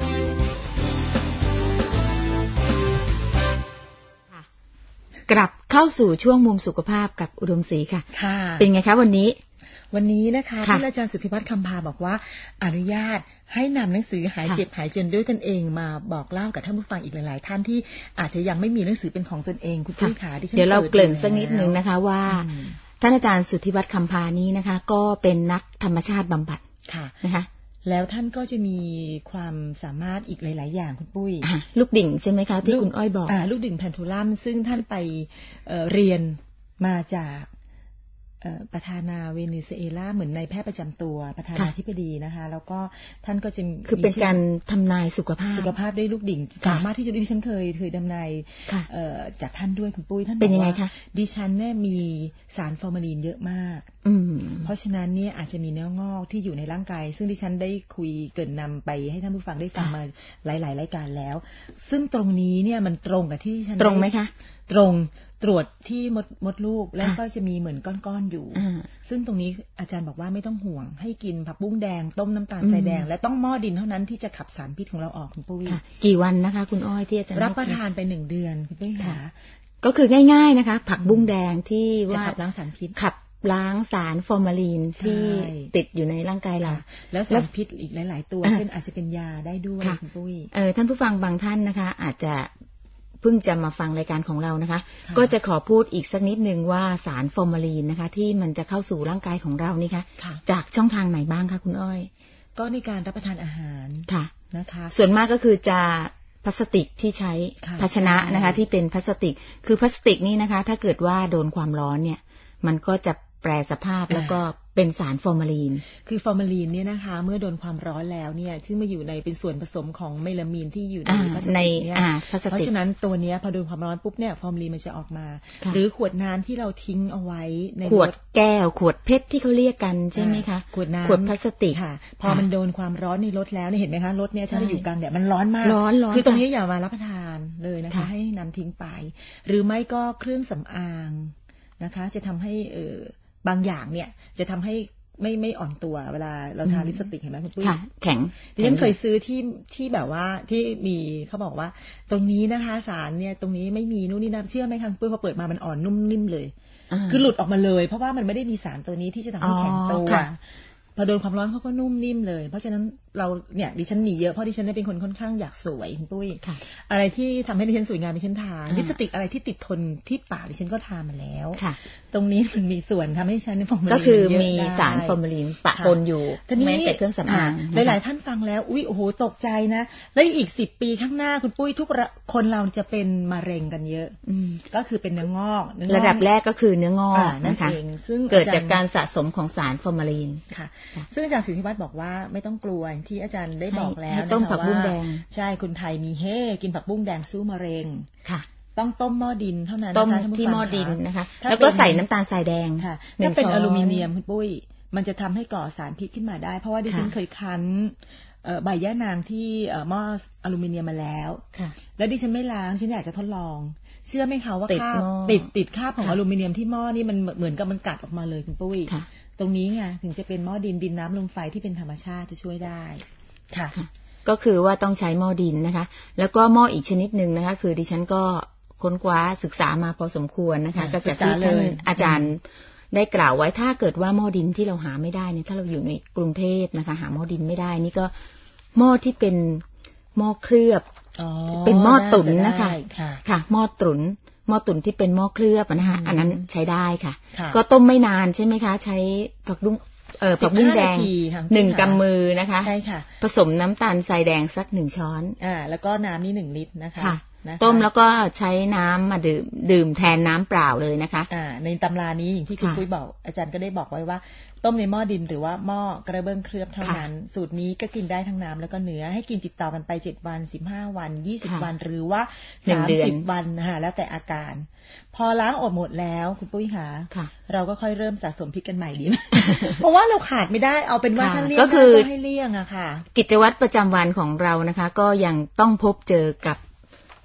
กลับเข้าสู่ช่วงมุมสุขภาพกับอุดมศรีค่ะค่ะเป็นไงคะวันนี้วันนี้นะคะท่านอาจารย์สุทธิวัฒน์คำพาบอกว่าอนุญาตให้นำหนังสือหายเจ็บหายจนด้วยตนเองมาบอกเล่ากับท่านผู้ฟังอีกหลายๆท่านที่อาจจะยังไม่มีหนังสือเป็นของตนเองคุณพี่ขาดิฉันเดี๋ยวเราเกริ่นสักนิดนึงนะคะว่าท่านอาจารย์สุทธิวัฒน์คำพานี้นะคะก็เป็นนักธรรมชาติบำบัดค่ะนะคะแล้วท่านก็จะมีความสามารถอีกหลายๆอย่างคุณปุ้ยลูกดิ่งใช่ไหมคะที่คุณอ้อยบอกอ่าลูกดิ่งแพนทูลัมซึ่งท่านไปเอ่อเรียนมาจากประธานาเวเนซุเอลาเหมือนในแพทย์ประจำตัวประธานาธิบดีนะคะแล้วก็ท่านก็จะคือเป็นการทำนายสุขภาพสุขภาพด้วยลูกดิ่งสามารถที่จะดิฉันเคยเคยดำนายจากท่านด้วยคุณปุ้ยท่านเป็นยังไงคะดิฉันเนี่ยมีสารฟอร์มาลีนเยอะมากเพราะฉะนั้นเนี่ยอาจจะมีเนื้องอกที่อยู่ในร่างกายซึ่งดิฉันได้คุยเกินนำไปให้ท่านผู้ฟังได้ฟังมาหลายๆรายการแล้วซึ่งตรงนี้เนี่ยมันตรงกับที่ดิฉันตรงไหมคะตรงตรวจที่มดมดลูกแล้วก็จะมีเหมือนก้อนๆอยู่ซึ่งตรงนี้อาจารย์บอกว่าไม่ต้องห่วงให้กินผักบุ้งแดงต้มน้ำตาลทรายแดงและต้องหม้อดินเท่านั้นที่จะขับสารพิษของเราออกคุณปุ้ยกี่วันนะคะคุณอ้อยที่อาจารย์รับประทานไปหนึ่งเดือนคุณปุ้ยค่ะก็คือง่ายๆนะคะผักบุ้งแดงที่ว่าขับล้างสารพิษขับล้างสารฟอร์มาลีนที่ติดอยู่ในร่างกายเราแล้วสารพิษอีกหลายๆตัวเช่นอาจจะเป็นยาได้ด้วยคุณปุ้ยเออท่านผู้ฟังบางท่านนะคะอาจจะเพิ่งจะมาฟังรายการของเรานะคะก็จะขอพูดอีกสักนิดนึงว่าสารฟอร์มาลีนนะคะที่มันจะเข้าสู่ร่างกายของเรานี่คะจากช่องทางไหนบ้างคะคุณอ้อยก็ในการรับประทานอาหารค่ะนะคะส่วนมากก็คือจะพลาสติกที่ใช้ภาชนะนะคะที่เป็นพลาสติกคือพลาสติกนี่นะคะถ้าเกิดว่าโดนความร้อนเนี่ยมันก็จะแปรสภาพแล้วก็เป็นสารฟอร์มาลีนคือฟอร์มาลีนเนี่ยนะคะเมื่อโดนความร้อนแล้วเนี่ยซึ่งมาอยู่ในเป็นส่วนผสมของเมลามีนที่อยู่ในพลาสติกเนี่ยเพราะฉะนั้นตัวนี้พอโดนความร้อนปุ๊บเนี่ยฟอร์มาลีนมันจะออกมาหรือขวดน้ำที่เราทิ้งเอาไว้ในขวดแก้วขวดเพชรที่เขาเรียกกันใช่ไหมคะขวดน้ำขวดพลาสติกค่ะพอมันโดนความร้อนในรถแล้วเนี่ยเห็นไหมคะรถเนี่ยถ้าเราอยู่กลางแดดมันร้อนมากร้อนร้อนคือตรงนี้อย่ามารับประทานเลยนะคะให้นำทิ้งไปหรือไม่ก็เครื่องสำอางนะคะจะทำให้เออบางอย่างเนี่ยจะทำให้ไม่ไม่อ่อนตัวเวลาเราทาลิปสติกเห็นไหมคุณปุ้ยแข็งดิฉันเคยซื้อที่ที่แบบว่าที่มีเขาบอกว่าตรงนี้นะคะสารเนี่ยตรงนี้ไม่มีนู่นนี่นั่นเชื่อไหมคะคุณปุ้ยพอเปิดมามันอ่อนนุ่มนิ่มเลยคือหลุดออกมาเลยเพราะว่ามันไม่ได้มีสารตัวนี้ที่จะทำให้แข็งตัวพอโดนความร้อนเขาก็นุ่มนิ่มเลยเพราะฉะนั้นเราเนี่ยดิฉันมีเยอะเพราะดิฉันเป็นคนค่อนข้างอยากสวยคุณปุ้ยอะไรที่ทำให้ดิฉันสวยงามดิฉันทาลิปสติกอะไรที่ติดทนที่ปากดิฉันก็ทามาแล้วตรงนี้มันมีส่วนทำให้ฉันฟอร์มาลีนก็คือมีสารฟอร์มาลีนปะปนอยู่แม้แต่เครื่องสำอางหลายๆท่านฟังแล้วอุ้ยโอ้โหตกใจนะแล้วอีกสิบปีข้างหน้าคุณปุ้ยทุกคนเราจะเป็นมะเร็งกันเยอะก็คือเป็นเนื้องอกระดับแรกก็คือเนื้องอกนะคะซึ่งเกิดจากการสะสมของสารฟอร์มาลีนค่ะซึ่งอาจารย์สุทธิวัฒน์บอกว่าไม่ต้องกลัวที่อาจารย์ได้บอกแล้วต้มผักบุ้งแดงใช่คนไทยมีเฮ่กินผักบุ้งแดงสู้มะเร็งค่ะต้องต้มหม้อดินเท่านั้นต้มที่หม้อดินนะคะแล้วก็ใส่น้ำตาลทรายแดงค่ะถ้าเป็นอลูมิเนียมคุณปุ้ยมันจะทำให้ก่อสารพิษขึ้นมาได้เพราะว่าดิฉันเคยคั้นใบย่านางที่หม้ออลูมิเนียมมาแล้วแล้วดิฉันไม่ล้างฉันอยากจะทดลองเชื่อไหมคะว่าคราบติดติดคราบของอลูมิเนียมที่หม้อนี่มันเหมือนกับมันกัดออกมาเลยคุณปุ้ยตรงนี้ไงถึงจะเป็นหม้อดินดินน้ำลมไฟที่เป็นธรรมชาติจะช่วยได้ค่ะก็คือว่าต้องใช้หม้อดินนะคะแล้วก็หม้ออีกชนิดหนึ่งนะคะคือดิฉันก็ค้นคว้าศึกษามาพอสมควรนะคะก็จากที่ท่านอาจารย์ได้กล่าวไว้ถ้าเกิดว่าหม้อดินที่เราหาไม่ได้เนี่ยถ้าเราอยู่ในกรุงเทพนะคะหาหม้อดินไม่ได้นี่ก็หม้อที่เป็นหม้อเคลือบเป็นหม้อตุ๋นนะคะค่ะหม้อตุ๋นหม้อตุ๋นที่เป็นหม้อเคลือบนะคะอันนั้นใช้ได้ค่ะก็ต้มไม่นานใช่ไหมคะใช้ผักบุ้งเออผักบุ้งแดงหนึ่งกำมือนะคะใช่ค่ะผสมน้ำตาลทรายแดงสักหนึ่งช้อนอ่าแล้วก็น้ำนี่หนึ่งลิตรนะคะต้มแล้วก็ใช้น้ำมาดื่มดื่มแทนน้ำเปล่าเลยนะคะอ่าในตำรานี้อย่างที่คุณปุ้ยบอกอาจารย์ก็ได้บอกไว้ว่าต้มในหม้อดินหรือว่าหม้อกระเบื้องเคลือบเท่านั้นสูตรนี้ก็กินได้ทั้งน้ำแล้วก็เนื้อให้กินติดต่อกันไปเจ็ดวันสิบห้าวันยี่สิบวันหรือว่าสามสิบวันนะคะแล้วแต่อาการพอล้างอดหมดแล้วคุณปุ้ยคะเราก็ค่อยเริ่มสะสมพริกกันใหม่ดีเพราะว่าเราขาดไม่ได้เอาเป็นว่าถ้าเลี่ยงก็ให้เลี่ยงอะค่ะกิจวัตรประจำวันของเรานะคะก็ยังต้องพบเจอกับ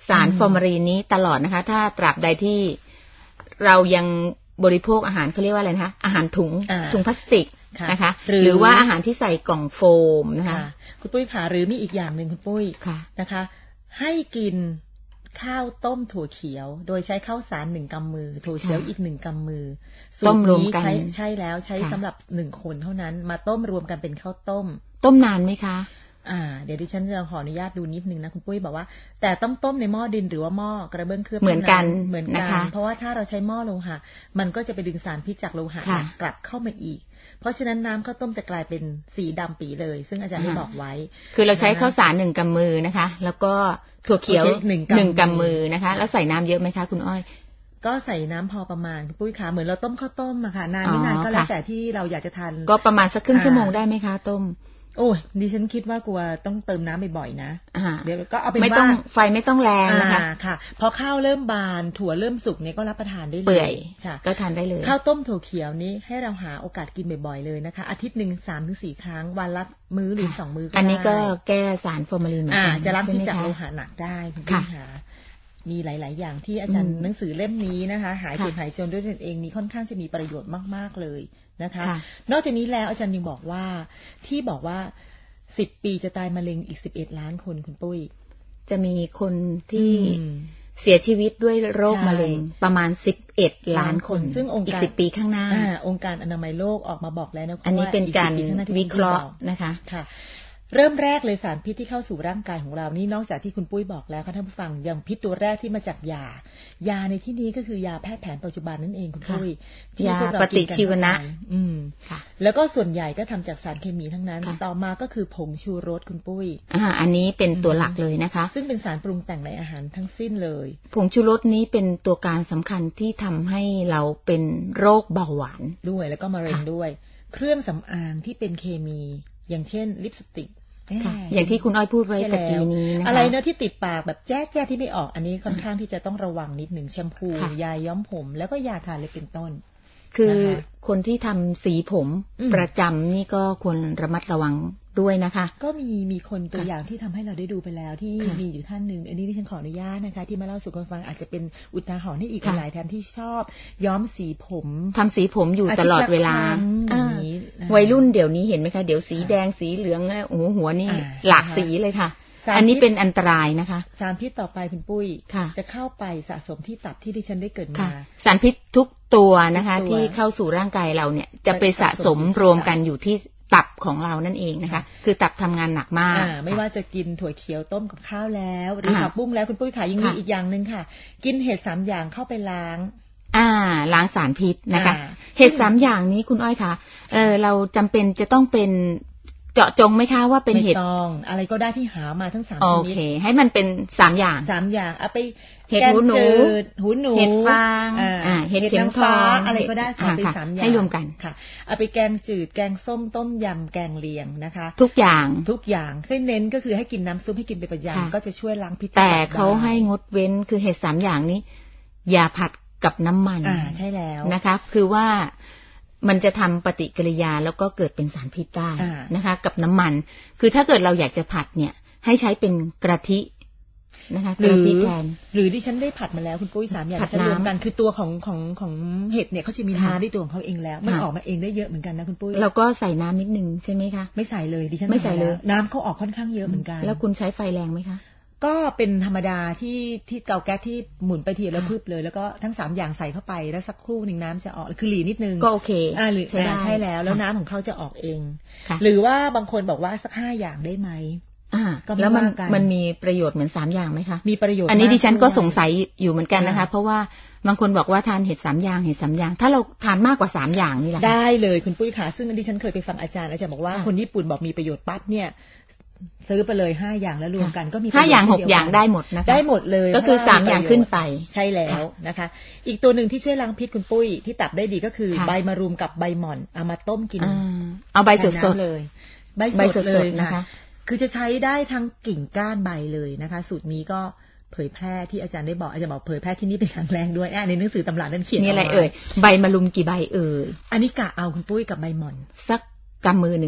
สารฟอร์มาลีนนี้ตลอดนะคะถ้าตราบใดที่เรายังบริโภคอาหารเขาเรียกว่าอะไรนะคะอาหารถุงถุงพลาสติกนะคะหรือว่าอาหารที่ใส่กล่องโฟมนะคะคุณปุ้ยค่ะหรือมีอีกอย่างหนึ่งคุณปุ้ยนะคะให้กินข้าวต้มถั่วเขียวโดยใช้ข้าวสารหนึ่งกำมือถั่วเขียวอีกหนึ่งกำมือต้มรวมกันใช่แล้วใช้สำหรับหนึ่งคนเท่านั้นมาต้มรวมกันเป็นข้าวต้มต้มนานไหมคะอ่าเดี๋ยวดิฉันจะขออนุญาตดูนิดนึงนะคุณปุ้ยบอกว่าแต่ต้องต้มในหม้อดินหรือว่าหม้อกระเบื้องเคลือบเหมือนกันเหมือนกันเพราะว่าถ้าเราใช้หม้อโลหะมันก็จะไปดึงสารพิษจากโลหะกลับเข้ามาอีกเพราะฉะนั้นน้ำข้าวต้มจะกลายเป็นสีดำปีเลยซึ่งอาจารย์ได้บอกไว้คือเราใช้ข้าวสารหนึ่งกำมือนะคะแล้วก็ถั่วเขียวหนึ่งกำมือนะคะแล้วใส่น้ำเยอะไหมคะคุณอ้อยก็ใส่น้ำพอประมาณคุณปุ้ยคะเหมือนเราต้มข้าวต้มอะค่ะนานไม่นานก็แล้วแต่ที่เราอยากจะทานก็ประมาณสักครึ่งชั่วโมงได้ไหมคะต้มโอ้ยดิฉันคิดว่ากลัวต้องเติมน้ำบ่อยๆนะเดี๋ยวก็เอาเป็นว่าไม่ต้องไฟไม่ต้องแรงนะคะค่ะพอข้าวเริ่มบานถั่วเริ่มสุกเนี่ยก็รับประทานได้เลยเปื่อยก็ทานได้เลยข้าวต้มถั่วเขียวนี้ให้เราหาโอกาสกินบ่อยๆเลยนะคะอาทิตย์หนึ่งสามถึงสี่ครั้งวันละมื้อหรือสองมื้อก็ได้อันนี้ก็แก้สารฟอร์มาลีนเหมือนกันจะล้างพิษจากโลหะหนักได้คุณผู้ชมค่ะมีหลายๆอย่างที่อาจารย์หนังสือเล่มนี้นะคะหายเจ็บหายจนด้วยตนเองนี้ค่อนข้างจะมีประโยชน์มากๆเลยนะคะนอกจากนี้แล้วอาจารย์ยังบอกว่าที่บอกว่าสิบปีจะตายมะเร็งอีกสิบเอ็ดล้านคนคุณปุ้ยจะมีคนที่เสียชีวิตด้วยโรคมะเร็งประมาณสิบเอ็ดล้านคนซึ่งองค์การอีกสิบปีข้างหน้าองค์การอนามัยโลกออกมาบอกแล้วนะอันนี้เป็นการวิเคราะห์นะคะค่ะเริ่มแรกเลยสารพิษที่เข้าสู่ร่างกายของเรานี่นอกจากที่คุณปุ้ยบอกแล้วค่ะท่านผู้ฟังยังพิษตัวแรกที่มาจากยายาในที่นี้ก็คือยาแพทย์แผนปัจจุบันนั่นเองคุณปุ้ยยาปฏิชีวนะอืมค่ะแล้วก็ส่วนใหญ่ก็ทำจากสารเคมีทั้งนั้นต่อมาก็คือผงชูรสคุณปุ้ยอ่าอันนี้เป็นตัวหลักเลยนะคะซึ่งเป็นสารปรุงแต่งในอาหารทั้งสิ้นเลยผงชูรสนี้เป็นตัวการสำคัญที่ทำให้เราเป็นโรคเบาหวานด้วยแล้วก็มะเร็งด้วยเครื่องสำอางที่เป็นเคมีอย่างเช่นลิปสติกอย่างที่คุณอ้อยพูดไว้ตะกี้นี้นะคะอะไรเนอะที่ติดปากแบบแจ๊สแจ๊สที่ไม่ออกอันนี้ค่อนข้างที่จะต้องระวังนิดหนึ่งแชมพูยาย้อมผมแล้วก็ยาทาเล็บเป็นต้นคือคนที่ทำสีผมประจำนี่ก็ควรระมัดระวังด้วยนะคะก็มีมีคนตัวอย่างที่ทำให้เราได้ดูไปแล้วที่มีอยู่ท่านหนึ่งอันนี้ที่ฉันขออนุญาตนะคะที่มาเล่าสู่กันฟังอาจจะเป็นอุทาหรณ์ให้อีกหลายท่านที่ชอบย้อมสีผมทำสีผมอยู่ตลอดเวลาวัยรุ่นเดี๋ยวนี้เห็นไหมคะเดี๋ยวสีแดงสีเหลืองโอ้โหหัวนี่หลากสีเลยค่ะอันนี้เป็นอันตรายนะคะสารพิษต่อไปคุณปุ้ยจะเข้าไปสะสมที่ตับที่ดิฉันได้เกิดมาสารพิษทุกตัวนะคะที่เข้าสู่ร่างกายเราเนี่ยจะไปสะสมรวมกันอยู่ที่ตับของเรานั่นเองนะคะคือตับทำงานหนักมากไม่ว่าจะกินถั่วเขียวต้มกับข้าวแล้วหรือผักบุ้งแล้วคุณปุ้ยขายังมีอีกอย่างนึงค่ะกินเห็ดสามอย่างเข้าไปล้างอ่าล้างสารพิษนะคะเห็ดสามอย่างนี้คุณอ้อยคะเออเราจำเป็นจะต้องเป็นเจาะจงไหมคะว่าเป็นเห็ดไม่ต้องอะไรก็ได้ที่หามาทั้งสามชนิดโอเคให้มันเป็นสามอย่างสามอย่างเอาไปเห็ดหูหนูหูหนูเห็ดฟางอ่าเห็ดเข็มทองอะไรก็ได้ขอไปสามอย่างให้รวมกันค่ะเอาไปแกงจืดแกงส้มต้มยำแกงเลียงนะคะทุกอย่างทุกอย่างให้เน้นก็คือให้กินน้ำซุปให้กินเป็นประจำก็จะช่วยล้างพิษแต่เขาให้งดเว้นคือเห็ดสามอย่างนี้อย่าผัดกับน้ำมันอ่าใช่แล้วนะคะคือว่ามันจะทำปฏิกิริยาแล้วก็เกิดเป็นสารพิษได้นะคะกับน้ำมันคือถ้าเกิดเราอยากจะผัดเนี่ยให้ใช้เป็นกะทินะคะกะทิแทนหรือที่ฉันได้ผัดมาแล้วคุณปุ้ยสามอย่างจะรวมกันคือตัวของของของเห็ดเนี่ยเขาจะมีน้ำด้วยตัวของเขาเองแล้วมันออกมาเองได้เยอะเหมือนกันนะคุณปุ้ยเราก็ใส่น้ำนิดนึงใช่ไหมคะไม่ใส่เลยดิฉันไม่ใส่เลยน้ำเขาออกค่อนข้างเยอะเหมือนกันแล้วคุณใช้ไฟแรงไหมคะก็เป็นธรรมดาที่ที่เตาแก๊สที่หมุนไปทีแล้วพึบเลยแล้วก็ทั้งสามอย่างใส่เข้าไปแล้วสักครู่หนึ่งน้ำจะออกคือหลีนิดนึงก็โอเคอ่าหรือใช่ใช่แล้วแล้วน้ำของเขาจะออกเองหรือว่าบางคนบอกว่าสักห้าอย่างได้ไหมอ่าแล้วมันมันมีประโยชน์เหมือนสามอย่างไหมคะมีประโยชน์อันนี้ดิฉันก็สงสัยอยู่เหมือนกันนะคะเพราะว่าบางคนบอกว่าทานเห็ดสามอย่างเห็ดสามอย่างถ้าเราทานมากกว่าสามอย่างนี่แหละได้เลยคุณปุ้ยค่ะซึ่งดิฉันเคยไปฟังอาจารย์อาจารย์บอกว่าคนญี่ปุ่นบอกมีประโยชน์ปั๊บเนี่ยซื้อไปเลยห้าอย่างแล้วรวมกันก็มีห้าอย่างหกอย่างได้หมดนะคะได้หมดเลยก็คือสามอย่างขึ้นไปใช่แล้วนะคะอีกตัวหนึ่งที่ช่วยล้างพิษคุณปุ้ยที่ตับได้ดีก็คือใบมะรุมกับใบหม่อนเอามาต้มกินเอาใบสดๆเลยใบสดเลยนะคะคือจะใช้ได้ทั้งกิ่งก้านใบเลยนะคะสูตรนี้ก็เผยแพร่ที่อาจารย์ได้บอกอาจารย์บอกเผยแพร่ที่นี่เป็นครั้งแรกด้วยในหนังสือตำรานั้นเขียนนี่อะไรเอ่ยใบมะรุมกี่ใบเอ่ยอันนี้กะเอาคุณปุ้ยกับใบหม่อนสักกำมือหนึ่ง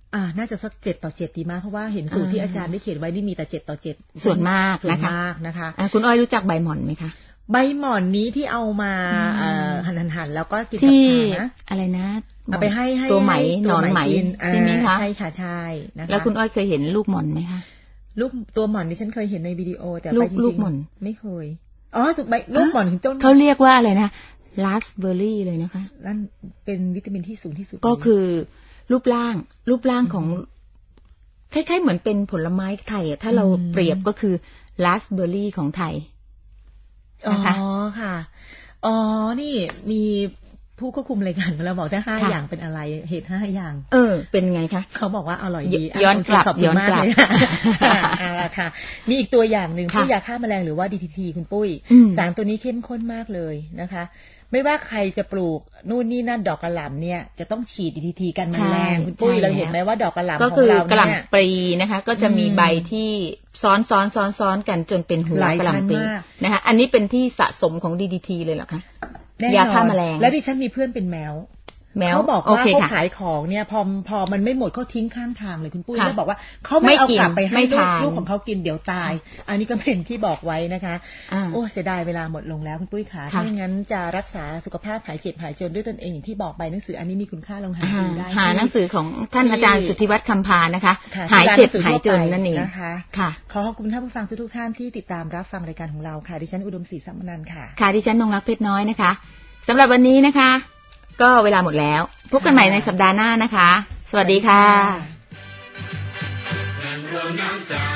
อ่าน่าจะสักเจ็ดต่อเจ็ดดีมากเพราะว่าเห็นสูตรที่อาจารย์ได้เขียนไว้นี่มีแต่เจ็ดต่อเจ็ดส่วนมากส่วนนะคะมากนะคะคุณอ้อยรู้จักใบหม่อนไหมคะใบหม่อนนี้ที่เอามาหั่นๆแล้วก็กินกับชานะอะไรนะเอาไปให้ให้ตัวไหมหนอนไหมใช่ไหมคะใช่ค่ะใช่นะคะแล้วคุณอ้อยเคยเห็นลูกหม่อนไหมคะลูกตัวหม่อนนี่ฉันเคยเห็นในวิดีโอแต่ไปจริงๆไม่เคยอ๋อใบลูกหม่อนของต้นเขาเรียกว่าอะไรนะราสเบอร์รี่เลยนะคะนั่นเป็นวิตามินที่สูงที่สุดก็คือรูปร่างรูปร่างของคล้ายๆเหมือนเป็นผลไม้ไทยถ้าเราเปรียบก็คือราสเบอร์รี่ของไทยนะคะอ๋อค่ะอ๋อนี่มีผู้ควบคุมรายการเราบอกได้ห้าอย่างเป็นอะไรเหตุห้าอย่างเออเป็นไงคะเขาบอกว่าอร่อยดีย้อนกลับย้อนกลับเอาละค่ะมีอีกตัวอย่างหนึ่งที่ยาฆ่าแมลงหรือว่า ดี ที ที คุณปุ้ยสารตัวนี้เข้มข้นมากเลยนะคะไม่ว่าใครจะปลูกนู่นนี่นั่นดอกกระหล่ำเนี่ยจะต้องฉีด ดี ที ที กันแมลงคุณปุ้ยเราเห็นไหมว่าดอกกระหล่ำของเราเนี่ยก็คือกระหล่ำปลีนะคะก็จะมีใบที่ซ้อนซ้อนซ้อนซ้อนกันจนเป็นหัวกระหล่ำปลีนะคะอันนี้เป็นที่สะสมของ ดี ที ที เลยเหรอคะยาฆ่าแมลงแล้วดิฉันมีเพื่อนเป็นแมวเขาบอกว่าเขาขายของเนี่ยพอพอมันไม่หมดเขาทิ้งข้างทางเลยคุณปุ้ยแล้วบอกว่าเขาไม่เอากลับไปให้ลูกของเขากินเดี๋ยวตายอันนี้ก็เป็นที่บอกไว้นะคะโอ้เสียดายเวลาหมดลงแล้วคุณปุ้ยขาถ้าอย่างนั้นจะรักษาสุขภาพหายเจ็บหายจนด้วยตนเองอย่างที่บอกไปหนังสืออันนี้มีคุณค่าลองหาดูได้หาหนังสือของท่านอาจารย์สุทธิวัฒน์คำพานะคะหายเจ็บหายจนนั่นเองนะคะค่ะขอขอบคุณท่านผู้ฟังทุกท่านที่ติดตามรับฟังรายการของเราค่ะดิฉันอุดมศรีสัมมนันท์ค่ะค่ะดิฉันนงรักเพชรน้อยนะคะสำหรับวันนี้นะคะก็เวลาหมดแล้วพบกันใหม่ในสัปดาห์หน้านะคะสวัสดีค่ะ